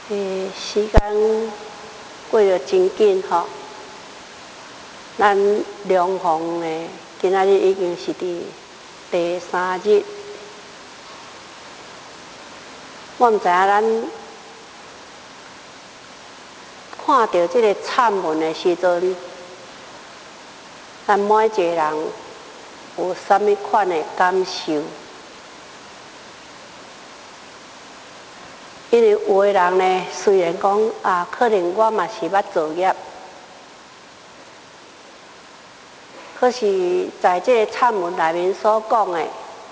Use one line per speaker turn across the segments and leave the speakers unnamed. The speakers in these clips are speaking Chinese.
时间过得真紧吼，咱龙凤呢，今仔日已经是第3日。我毋知影咱看到这个惨文的时阵，咱每一个人有啥物款的感受？因为有的人呢，虽然讲可能我嘛是捌作业，可是在这个惨文内面所讲的，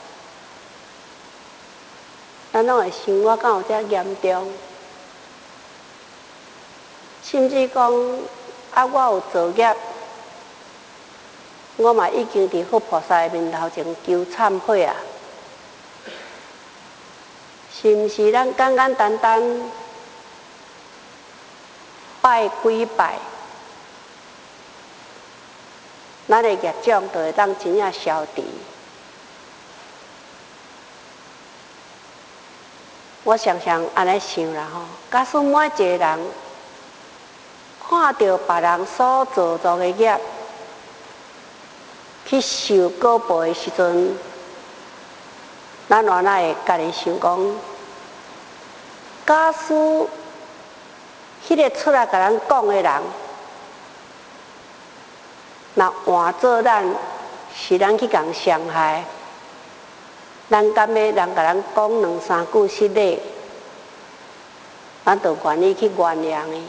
咱拢会想我敢有遮严重？甚至讲我有作业，我嘛已经伫佛菩萨的面头前求忏悔啊！是毋是咱简简单单拜几拜，咱的业障就会当真正消除？我常常安尼想啦吼，假使每一个人看到别人所做的业，去受果报的时阵，咱原来会家己想讲，假使迄个出来甲咱讲的人，若换做咱是咱去共伤害，咱敢要人甲咱讲2、3句失礼，咱就愿意去原谅伊？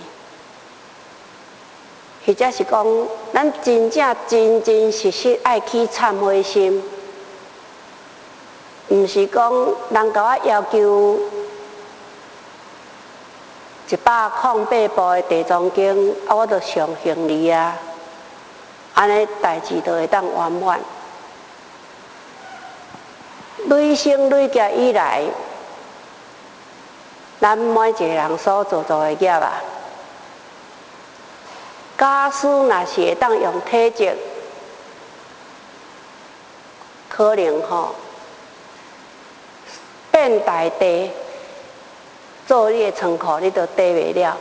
或者是讲，咱真正真真实实爱去忏悔心，毋是讲人甲我要求108部的地藏经，我就上行李啊，安尼代志就会当圆满。累生累劫以来，咱每一个人所做的业啊，假使若是会当用体积，可能变大地，做你的仓库，你都堆袂了。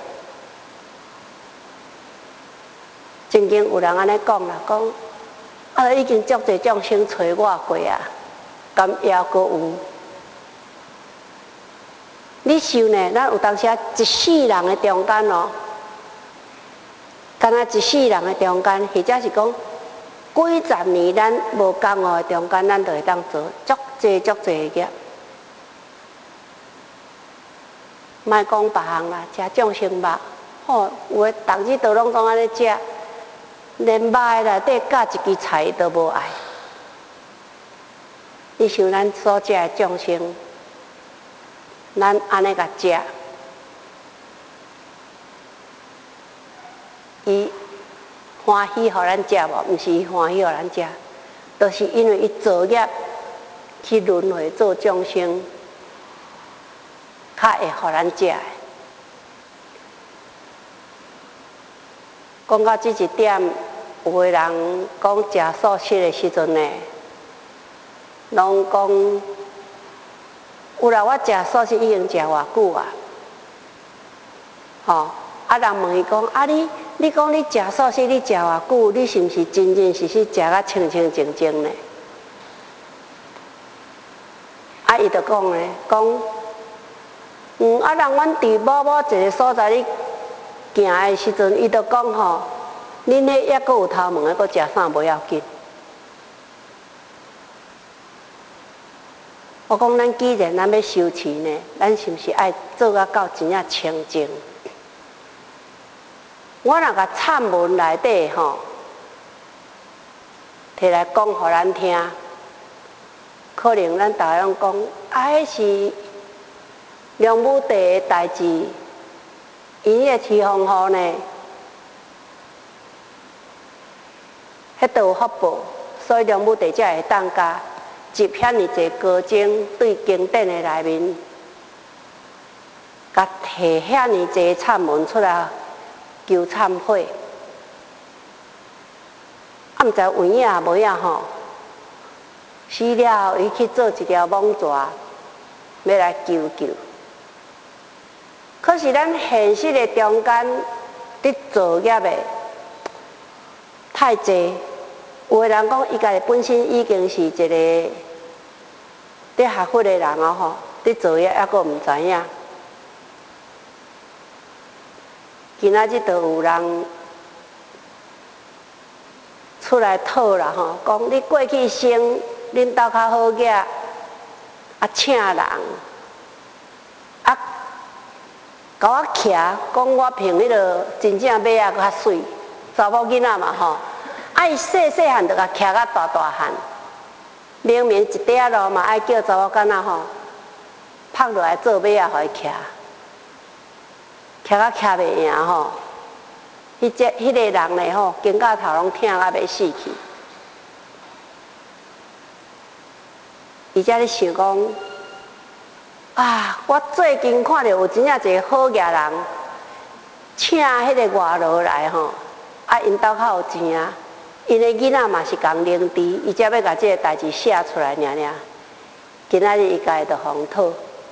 曾经有人安尼讲啦，讲已经足侪众生找我过啊，敢还阁有？你想呢？咱有当时一世人的中间哦，敢若一世人的中间，或者是讲几十年咱无共学的中间，咱就会当做足侪足侪的业。莫讲别项啦，食众生肉，吼，有诶，逐日都拢总安尼食，连肉的内底夹一支菜都无爱。你想咱所食的众生，咱安尼甲食，伊欢喜互咱食无？毋是伊欢喜互咱食，都是因为伊造业去轮回做众生，较会互咱食的。讲到这一点，有的人讲食素食的时阵呢，拢讲有啦，我食素食已经食偌久啊，吼。人问伊讲你讲你食素食你食偌久？你是毋是真真实实食甲清清净净呢？伊就讲呢，讲人阮伫某一个所在咧行的时阵，伊就讲吼，恁迄还阁有头毛的，阁食啥无要紧。我讲咱既然咱要修持呢，咱是毋是爱做啊到真正清净？我若甲忏文内底吼，摕来讲互咱听，可能咱逐个拢讲，迄是梁武帝的代志，因迄个天皇后呢，迄都有福报，所以梁武帝才会当甲集遐尼济高僧对经典的内面，甲摕遐尼济忏文出来求忏悔。毋知有影无影吼？死了后，伊去做一条蟒蛇，要来求救。 可是咱现实的中间，伫作业的太济。有的人讲，伊家己本身已经是一个伫学佛的人哦吼，伫作业还阁毋知影。今仔日就有人出来讨啦吼，讲你过去生恁兜较好囝，啊请人，啊，甲我徛，讲我凭迄落真正马仔较水，查某囡仔嘛吼，啊伊细细汉就甲徛到大大汉，明明一块路嘛爱叫查某囡仔吼，拍落来做马仔互伊徛，徛到徛袂赢吼。迄个人咧吼，肩胛头拢疼到要死去。伊才咧想讲，啊，我最近看到有真正一个好野人，请迄个外劳来吼，啊，因兜较有钱啊，因的囡仔嘛是共灵芝，伊才要甲即个代志写出来尔尔。今仔日伊家己就封讨。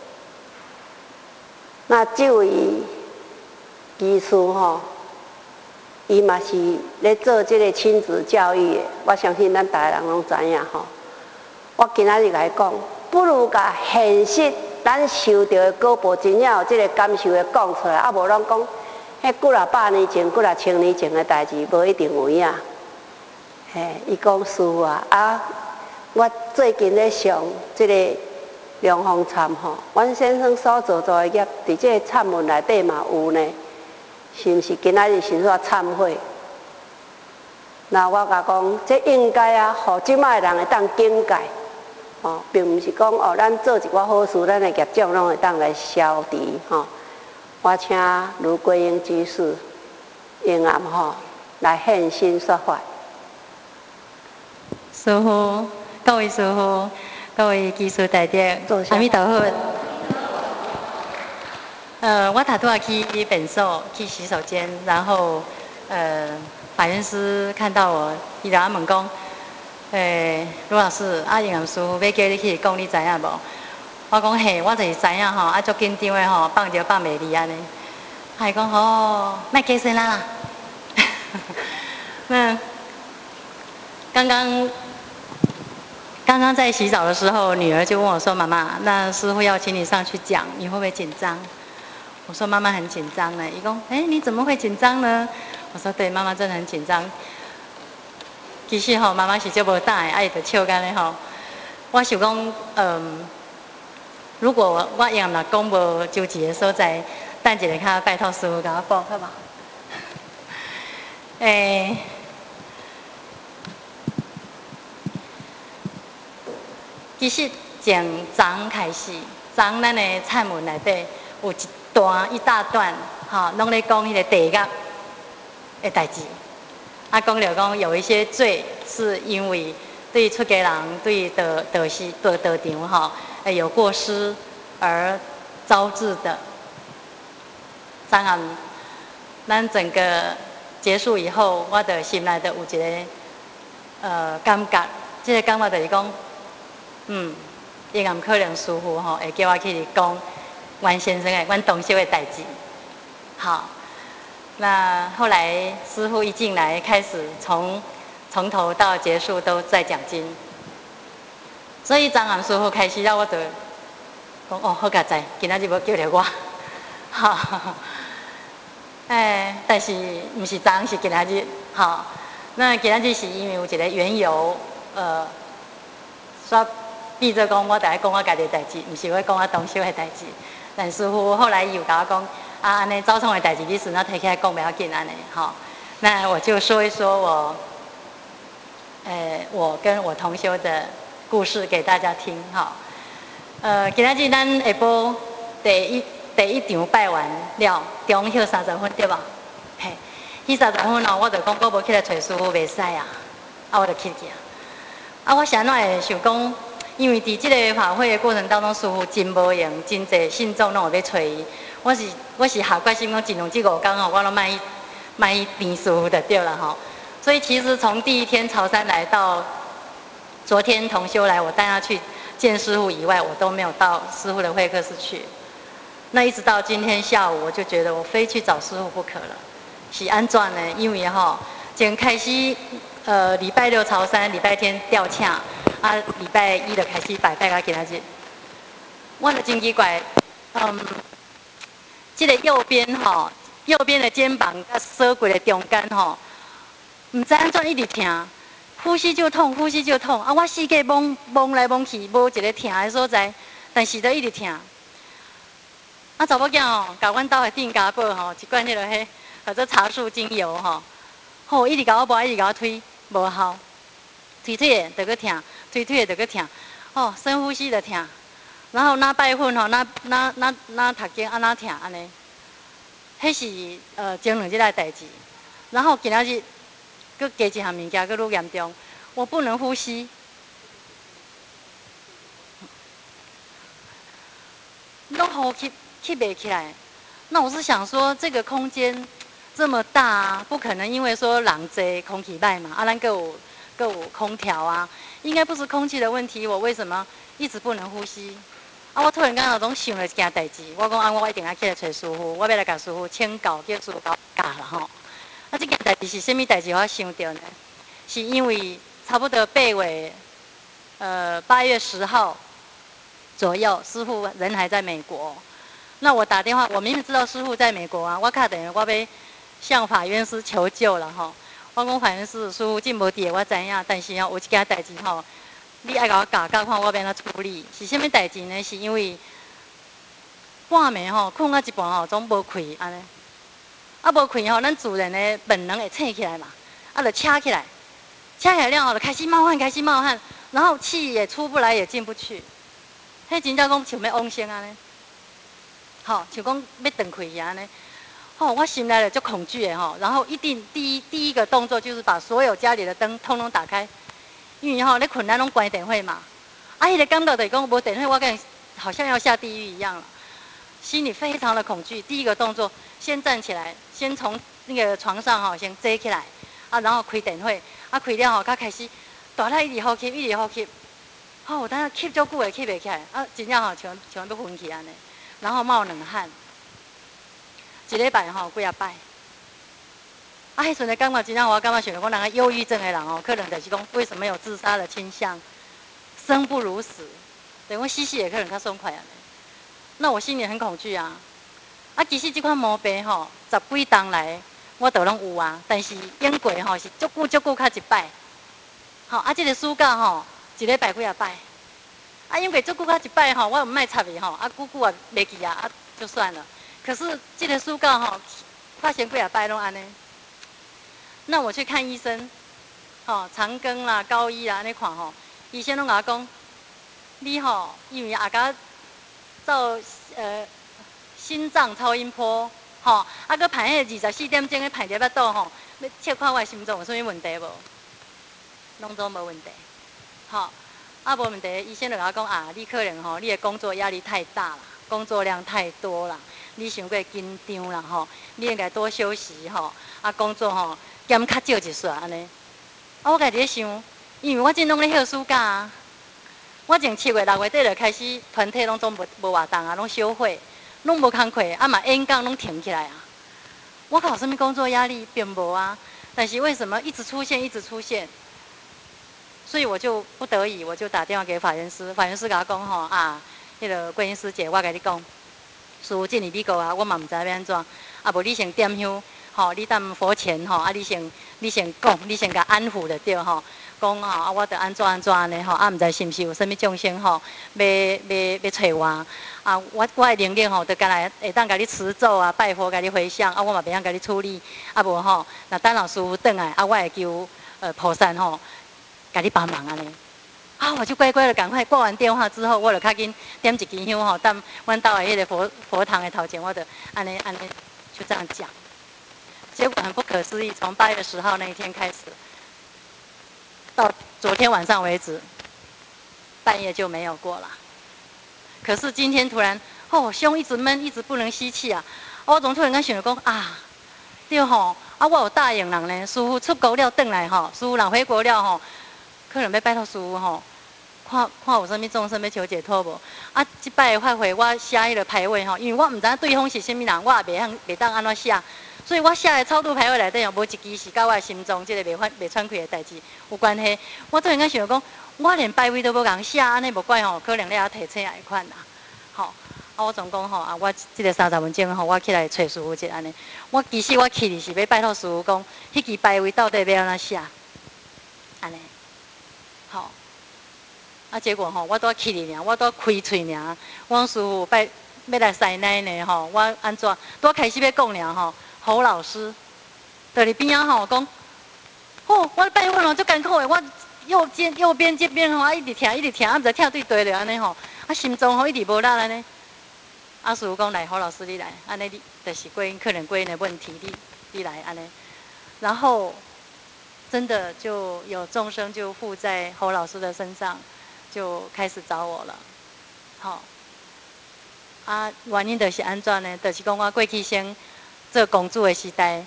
那这位技师吼。伊嘛是咧做即个亲子教育的，我相信咱逐个人拢知影吼。我今仔日来讲，不如甲现实咱受到的果报，真正有即个感受的讲出来，啊无拢讲，迄几若百年前、几若千年前的代志，无一定有影。嘿，伊讲师傅啊，我最近咧上即个龙凤禅吼，阮先生所做的业，伫即个忏文内底嘛有呢。是毋是今仔日是煞忏悔？那我甲讲，这应该啊，互即摆人会当警戒，哦，并毋是讲哦，咱做一寡好事，咱的业障拢会当来消除吼。我请卢桂英居士永暗吼来现身说法。
师父，各位师父，各位居士大德，阿弥陀佛。我拄啊去便所，去洗手间，然后法院师看到我，伊就问讲，卢老师，啊，永安师傅要叫你去讲，你知影无？我讲嘿，我就是知影吼，啊，足紧张的吼，放就放袂离安尼。他讲哦，卖加声啦。那刚刚在洗澡的时候，女儿就问我说：“妈妈，那师傅要请你上去讲，你会不会紧张？”我说：“妈妈很紧张呢。”伊讲：“你怎么会紧张呢？”我说：“对，妈妈真的很紧张。其实吼，妈妈是足无胆的，爱就笑干咧吼。我想讲，如果我用若讲无周齐的所在，等一下较拜托师傅甲我报，好无？其实从昨开始，昨咱的忏文内底有一大段，拢咧讲迄个地狱的代志。啊，讲了讲有一些罪是因为对出家人对道场有过失而招致的。当然，咱整个结束以后，我的心内的有一个感觉，这个感觉就是讲。应该可能师傅吼会叫我去讲阮先生的、阮同修的代志。好，那后来师傅一进来，开始从头到结束都在讲经，所以张昂师傅开始了，我就讲哦，好佳哉，今仔日要叫着我，好，但是毋是昨是今仔日，好，那今仔日是因为有一个缘由，说。闭着讲，我就爱讲我家己的代志，毋是要讲我同修的代志。但师傅后来又甲我讲，安尼早创的代志，你顺那提起来讲，不要紧安尼，好。那我就说一说我跟我同修的故事给大家听，哈。今仔日咱下晡第一场拜完了，中休30分对吧？嘿，迄30分哦，我就讲我无起来找师傅袂使啊，我就起去啊。我啥哪会想讲？因为伫即个法会的过程当中，师傅真无用，真侪信众拢有要找伊。我是下决心讲，尽量即5天吼，我拢卖变师傅就对了吼。所以其实从第一天潮汕来到昨天同修来，我带他去见师傅以外，我都没有到师傅的会客室去。 那一直到今天下午，我就觉得我非去找师傅不可了。是安怎呢？因为从开始礼拜六朝山，礼拜天吊请，礼拜一就开始拜到今仔日。我就真奇怪，这个右边右边的肩膀甲锁骨的中间唔知安怎一直痛，呼吸就痛，呼吸就痛我四界摸来摸去，无一个痛的所在，但是都一直痛。查某囝甲阮兜的店家宝一罐迄个叫做茶树精油一直甲我摸，一直甲我推，无效，推的就搁痛，推的就搁痛，深呼吸就痛。然后那拜粉那头颈那痛安尼，迄是前2日的代志。然后今仔日搁加一项物件，搁愈严重，我不能呼吸。拢呼吸不起来。那我是想说，这个空间这么大不可能因为说人多空气歹嘛，咱各有空调啊，应该不是空气的问题，我为什么一直不能呼吸？我突然间有种想了一件代志，我讲我一定要起来找师傅，我要来甲师傅请教，叫师傅教啦这件代志是什么代志？我想到呢，是因为差不多8月10号左右，师傅人还在美国。那我打电话，我明明知道师傅在美国我打电话我要向法院师求救了我讲法院师师傅真无伫我知影，但是有一件代志你爱甲我教看我要安怎处理？是什么代志呢？是因为半暝困一半总无开安尼，无开咱自然的本能会醒起来嘛，就掐起来，掐起来了就开始冒汗，开始冒汗，然后气也出不来，也进不去，迄真正讲像要往生安尼，像讲要断开去安尼。我醒来了就恐惧然后一定第一个动作就是把所有家里的灯通通打开。因为你困咱拢关电火嘛，迄个感觉就是讲无电火，我感觉好像要下地狱一样了，心里非常的恐惧。第一个动作，先站起来，先从那个床上先坐起来，然后开电火，开了才开始大力一直呼吸，一直呼吸。我等下吸足久也吸袂起来，真正像要昏去安尼，然后冒冷汗，一礼拜几啊摆。迄阵的感觉真正我感觉想讲，人个忧郁症的人可能就是讲为什么有自杀的倾向，生不如死，等于死也可能较爽快安尼。那我心里很恐惧啊！其实这款毛病10几冬来我都拢有啊，但是演过是足久较一摆。这个暑假一礼拜几啊摆。演过足久较一摆我唔卖插伊久久也袂记就算了。可是这个暑假发生几啊摆拢安尼。那我去看医生，长庚啦、高医啦，安尼看医生拢甲我讲，你因为甲照心脏超音波，搁排迄24点钟咧排伫巴肚要测看我的心脏有啥物问题无？拢都无问题，无问题，医生就甲我讲你可能你的工作压力太大了，工作量太多了，你伤过紧张啦你应该多休息工作减较少一撮安尼。我家己咧想，因为我正拢咧休暑假我从7月6月底就开始团体拢总无活动拢休会，拢无工课嘛演讲拢停起来我靠，什么工作压力并无但是为什么一直出现，一直出现？所以我就不得已，我就打电话给法院师，法院师甲我讲迄个桂英师姐，我甲你讲，师父进你美国我嘛唔知要安怎，无你先点香。你当佛前你先讲，你先甲安抚就对讲我得安怎安怎呢唔知是毋是有啥物众生要找我我的能力就干来会当甲你持咒拜佛甲你回向我嘛袂晓甲你处理无那等老师傅转来我会求菩萨甲你帮忙安尼我就乖乖的赶快挂完电话之后，我就较紧点一支香当阮兜的迄个佛堂的头前，我就安尼就这样讲。结果很不可思议，从8月10号那一天开始，到昨天晚上为止，半夜就没有过了。可是今天突然，胸一直闷，一直不能吸气我总突然间想着讲对我有答应人呢，师父出国了转来师父人回国了可能要拜托师父看有啥物众生要求解脱无？啊，即摆发挥我写迄个牌位吼，因为我毋知影对方是啥物人，我也袂当安怎写，所以我写的超度牌位内底无一支是甲我的心中即个袂喘气的代志有关系。我突然间想讲，我连牌位都无共写，安尼无怪吼，可能咧提醒下款啦。吼，啊，我总讲吼，啊，我即个30分钟吼，我起来找师傅一下安尼。我其实我去的是要拜托师傅讲，迄支牌位到底要安怎写？安尼，吼。啊，结果吼，我拄去哩尔，我拄开喙尔，我讲师傅要来塞奶呢吼，我安怎？拄开始要讲尔吼，侯老师在你边仔吼讲，哦，我拜佛哦，足艰苦的，我右边这边吼，一直听，啊，毋知听对对了安尼吼，啊，心中吼一直无力安尼。啊，师傅讲来，侯老师你来，安尼你就是可能归因的问题，你来安尼，然后真的就有众生就附在侯老师的身上。就开始找我了，好，啊，原因就是安怎呢？就是讲我过去先做公主的时代，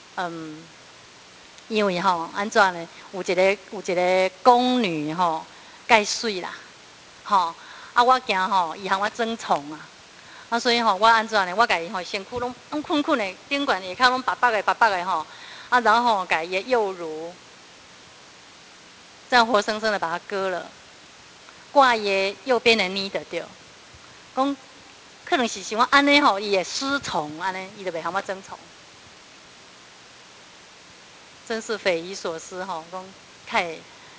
因为吼安怎呢？有一个宫女吼，介水啦，吼，啊我惊吼伊向我争宠啊，啊所以吼我安怎呢？我甲伊吼身躯拢困的，顶悬下骹拢白白的吼，啊然后甲伊的右乳，这样活生生的把它割了。挂伊右边的妮的对，讲可能是想我安尼吼，伊会失宠安尼，伊就袂向我争宠，真是匪夷所思吼，讲太，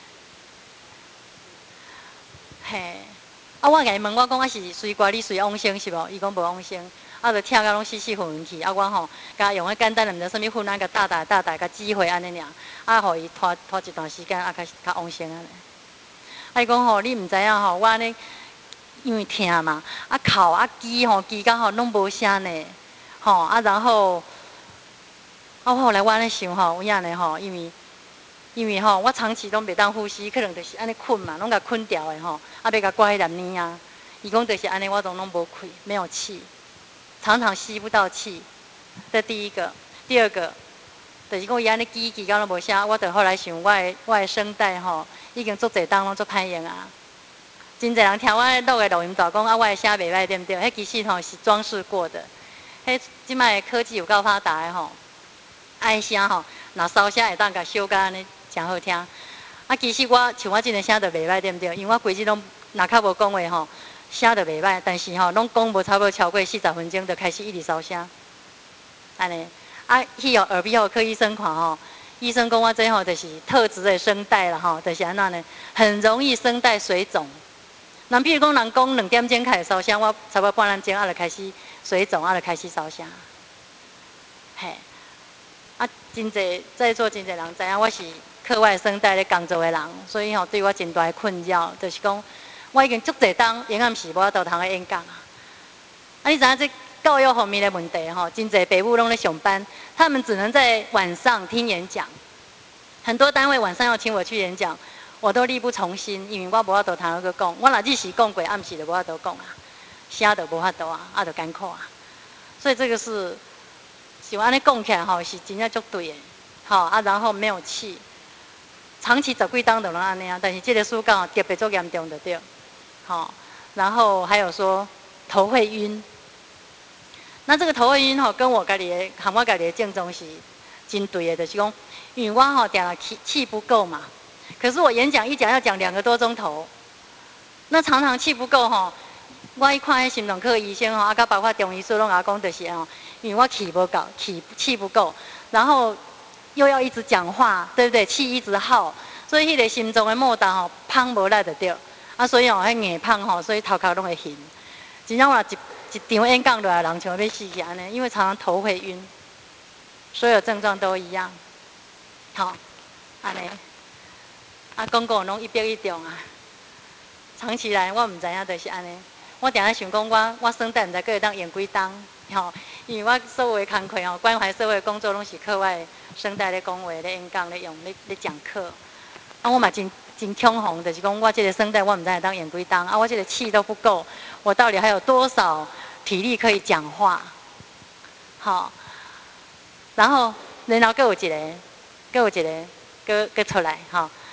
嘿，啊我甲伊问我讲我是随歌你随往生是无？伊讲无往生，啊就听甲拢死混去，啊我吼，甲用迄简单的毋知啥物粉啊，甲大甲指挥安尼尔，啊互伊拖一段时间，啊开始较往生安尼。啊，伊讲吼，你毋知影吼，我安尼因为疼嘛，啊哭啊叽吼，叽到吼拢无声呢，吼啊然后，啊后来我安尼想吼，有影呢吼，因为吼我长期拢袂当呼吸，可能就是安尼困嘛，拢甲困掉的吼，啊要甲挂迄粒呢啊，伊讲就是安尼，我拢无气，没有气，常常吸不到气，这第一个，第二个。就是讲伊安尼叽到拢无声，我就后来想我的声带吼，已经足侪当拢足歹用啊。真侪人听我录的录音带讲啊，我的声袂歹对不对？迄其实吼是装饰过的。迄即摆科技有够发达的吼，爱声吼，若烧声会当甲修甲安尼真好听。啊，其实我像我即个声就袂歹对不对？因为我规日拢若较无讲话吼，声就袂歹，但是吼拢讲无差不多超过40分钟，就开始一直烧声，安尼。啊，去耳鼻喉科医生看吼，医生讲我这吼就是特质的声带啦吼，就是安怎呢？很容易声带水肿。人比如讲人讲2点钟开始烧声，我差不多半点钟啊就开始水肿，啊就开始烧声。嘿，啊真侪在座真侪人知影我是课外声带咧工作的人，所以吼对我真大的困扰，就是讲我已经足侪当永暗时无法度通去演讲啊。啊，你知影这？教育方面的问题吼，真侪爸母拢咧上班，他们只能在晚上听演讲。很多单位晚上要请我去演讲，我都力不从心，因为我无法度通去讲。我若日时讲过，暗时就无法度讲啊，声就无法度啊，啊就艰苦啊。所以这个是像安尼讲起来吼，是真正足对的，吼啊，然后没有气，长期10几当就拢安尼啊。但是这个暑假特别足严重的对，好，然后还有说头会晕。那这个头会晕吼，跟我家己的和我家己的症状是真对的，就是讲，因为我吼定了气不够嘛。可是我演讲一讲要讲2个多钟头，那常常气不够吼。我一看迄心脏科医生吼，啊，甲包括中医师拢甲我讲就是吼，因为我气不够，气不够，然后又要一直讲话，对不对？气一直耗，所以迄个心脏的末端吼芳无力就对。啊，所以吼迄硬芳吼，所以头壳拢会晕。真正我一场演讲落来，人像要死去安尼，因为常常头会晕，所有症状都一样。好，安尼，啊，讲拢一笔一中啊。长期来，我毋知影就是安尼。我定下想讲，我声带毋知佫会当演几当，吼，因为我所有的工课吼，关怀社会工作拢是课外声带咧讲话、咧演讲、咧用、咧讲课。啊，我嘛真恐慌，就是讲我这个声带，我毋知会当演几当，啊，我这个气都不够，我到底还有多少体力可以讲话？好，然后佫有一个，佫出来，吼，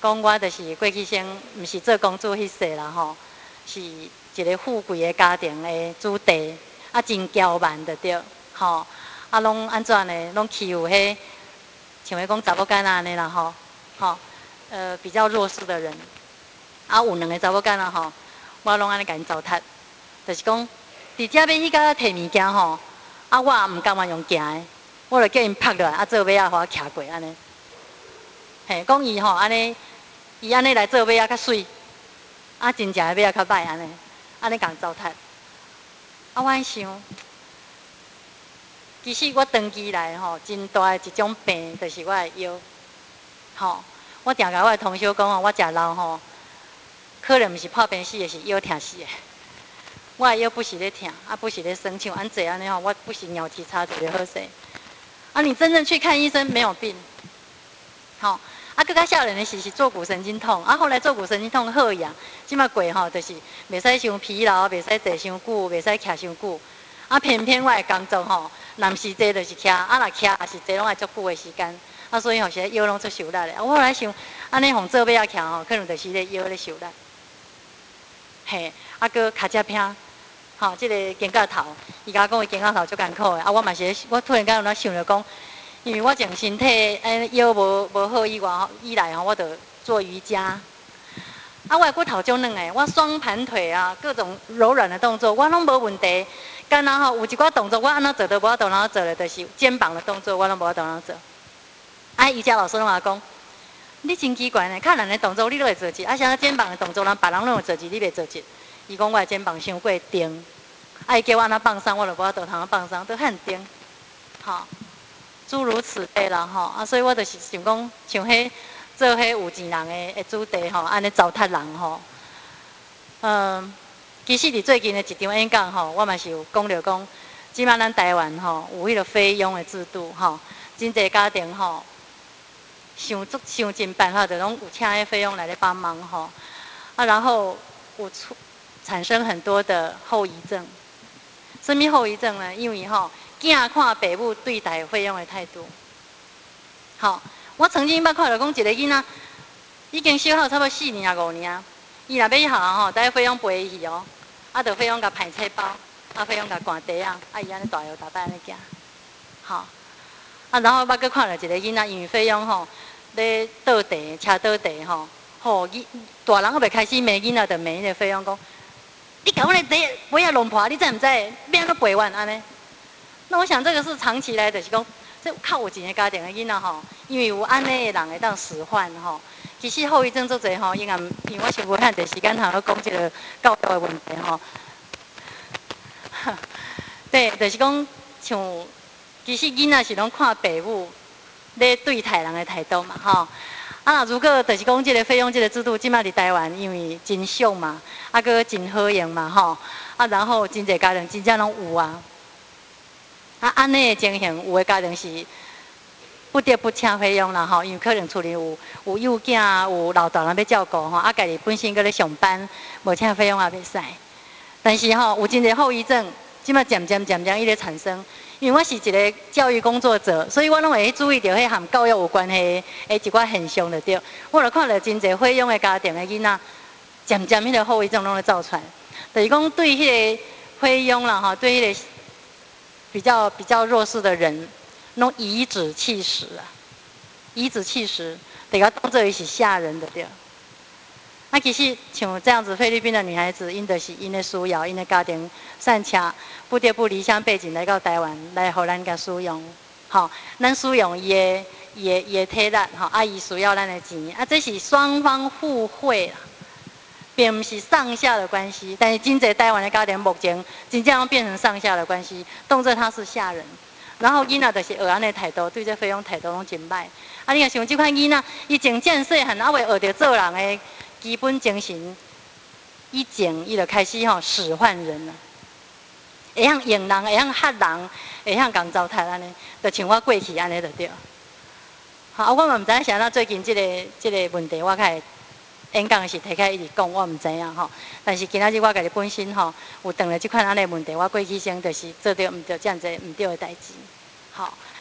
讲我就是过去先，毋是做公主迄世啦吼，是一个富贵的家庭的子弟，啊真娇蛮的对，吼，啊拢安怎呢？拢欺负迄像迄讲查某囡仔安尼啦吼，吼，比较弱势的人，啊有2个查某囡仔吼，我拢安尼甲因糟蹋，就是讲，伫遮要去甲摕物件吼，啊我也毋甘愿用行的，我就叫因拍落来，啊做尾仔互我徛过安尼。嘿，讲伊吼安尼，伊安尼来做尾仔较水，啊真正的尾仔较歹安尼，安尼共糟蹋。啊，我想，其实我长期来吼，真大的一种病，就是我的腰。吼，我定甲我的同学讲吼，我食老吼，可能毋是破病死的，是腰疼死的。我的腰不是咧疼，啊不是咧生像安这安尼吼，我不是鸟蹄叉就好势。啊，你真正去看医生没有病，吼。啊，更较少年的是坐骨神经痛，啊，后来坐骨神经痛好呀，即马过吼，就是袂使伤疲劳，袂使坐伤久，袂使徛伤久。啊，偏偏我的工作吼，若毋是坐就是徛，啊，若徛也是坐拢爱足久的时间，啊，所以吼是腰拢出受力的。我后来想，安尼互做尾仔徛吼，可能就是咧腰咧受力。嘿，啊，搁骹只偏，吼，即个肩胛头，伊甲我讲伊肩胛头足艰苦的，啊，我嘛是，我突然间有哪想着讲。因为我从身体腰无好以来吼，我就做瑜伽。啊，我的骨头足软的，我双盘腿啊，各种柔软的动作我拢无问题。干那吼有一寡动作我安怎做都无法度让我做的，就是肩膀的动作我拢无法度让我做。啊，瑜伽老师拢话讲，你真奇怪呢，较难的动作你都会做一，啊，像肩膀的动作，人别人拢会做一，你袂做一。伊讲我的肩膀伤过重，啊，伊叫我安怎放松，我就无法度通啊放松，都很重，吼。诸如此类啦吼，啊，所以我就是想讲，像迄做迄有钱人的子弟吼，安尼糟蹋人吼。其实伫最近的一场演讲吼，我嘛是有讲着讲，即摆咱台湾吼有迄个菲佣的制度吼，真侪家庭吼，想尽办法，就拢有请迄菲佣来咧帮忙吼，啊，然后产生很多的后遗症。什么后遗症呢？因为吼。囝看爸母对待费用的态度，好，我曾经捌看到讲一个囡仔已经小好差不多4年啊5年，伊若要去学吼，带费用陪伊去哦，啊，着费用甲排册包，啊，费用甲赶地啊，啊，伊安尼大摇大摆安尼行，好，啊，然后捌搁看到一个囡仔，因为费用吼咧倒地，车倒地吼，吼，大人还未开始骂囡仔，着骂迄个费用讲，你甲阮的地尾仔弄破，你知毋知？要安怎赔阮安尼？那我想这个是长期来的，是讲这靠有钱的家庭的囡仔吼，因为有安尼的人会当使唤吼，其实后遗症做侪吼，因为我是无趁侪时间通去讲这个教育的问题吼。对，就是讲像其实囡仔是拢看爸母咧对待人的态度嘛吼。啊，如果就是讲这个费用这个制度，即马伫台湾因为真俗嘛，啊个真好用嘛吼，啊然后真侪家庭真正拢有啊。啊，安尼的情形，有的家庭是不得不请费用啦吼，因为可能厝里有幼囝，有老大人要照顾吼，啊，家己本身搁咧上班，无请费用也袂使。但是吼，有真侪后遗症，即马渐渐伊咧产生。因为我是一个教育工作者，所以我拢会去注意到迄含教育有关系的一寡现象，就对。我就看到真侪费用的家庭的囡仔，渐渐迄个后遗症拢会造出来。就是讲对迄个费用啦吼，对迄个。比较弱势的人，弄颐指气使啊，颐指气使，得要当做伊是下人的对。啊，其实像这样子，菲律宾的女孩子，因的是因的需要，因的家庭善巧，不得不离乡背井来到台湾，来互咱甲使用。好，咱使用伊的体力，吼，啊，伊需要咱的钱，啊，这是双方互惠啦。并不是上下的关系，但是真侪台湾的家庭目前真正变成上下的关系，当作他是下人，然后囡仔就是学安尼态度，对这费用态度拢真歹。啊，你若想即款囡仔，伊从见细汉，还未学着做人的基本精神，以前伊就开始吼使唤人了，会晓用人，会晓吓人，会晓共糟蹋安尼，就像我过去安尼就对。好，我嘛唔知影是安怎最近这个问题，我开。演讲是提开一直讲，我唔知影吼。但是今仔日我家己本身吼，有碰到即款安尼问题，我过去先就是做着唔对这样子唔对的代志，好。